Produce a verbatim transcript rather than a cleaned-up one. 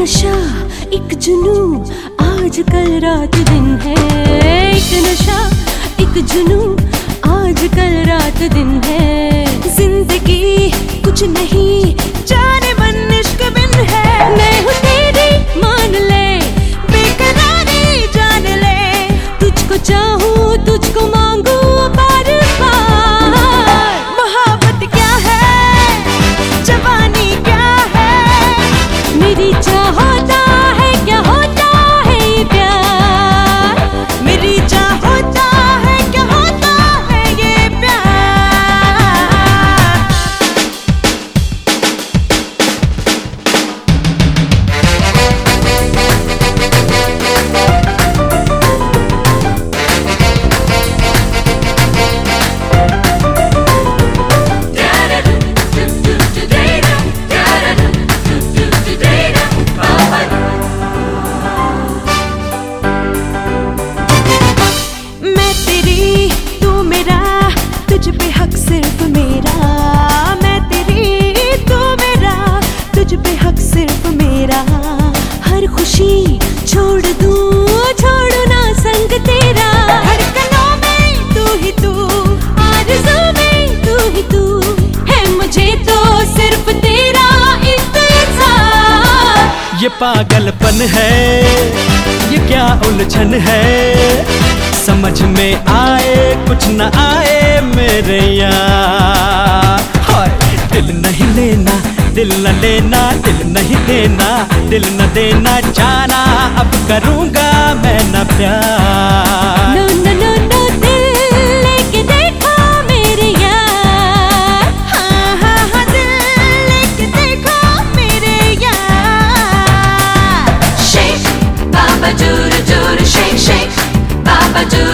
नशा एक जुनू आज कल रात दिन है। एक नशा एक जुनू आज कल रात दिन है। जिंदगी कुछ नहीं जाने मन इश्क बिन है। मैं हूँ तेरी मान ले, बेकरारी जान ले, तुझको चाहूँ तुझको मांगू बार बार। मोहब्बत क्या है, जवानी क्या है, मेरी चाह होता है क्या होता है ये प्यार, मेरी चाह होता है क्या होता है ये प्यार। तुझ पे हक सिर्फ मेरा, मैं तेरी तू मेरा, तुझ पे हक सिर्फ मेरा। हर खुशी छोड़ दूँ छोड़ू ना संग तेरा। धड़कनों में तू ही तू, आरज़ू में तू ही तू, है मुझे तो सिर्फ तेरा इंतज़ार। ये पागलपन है, ये क्या उलझन है, समझ में आए कुछ न आए मेरे यार। हाय दिल नहीं लेना, दिल न लेना, दिल नहीं देना, दिल न देना, जाना अब करूँगा मैं न प्यार। नो नो नो नो दिल लेके देखो मेरे यार। हाँ हाँ हाँ दिल लेके देखो मेरे यार। Shake, Baba Juru Juru, shake shake, Baba Juru.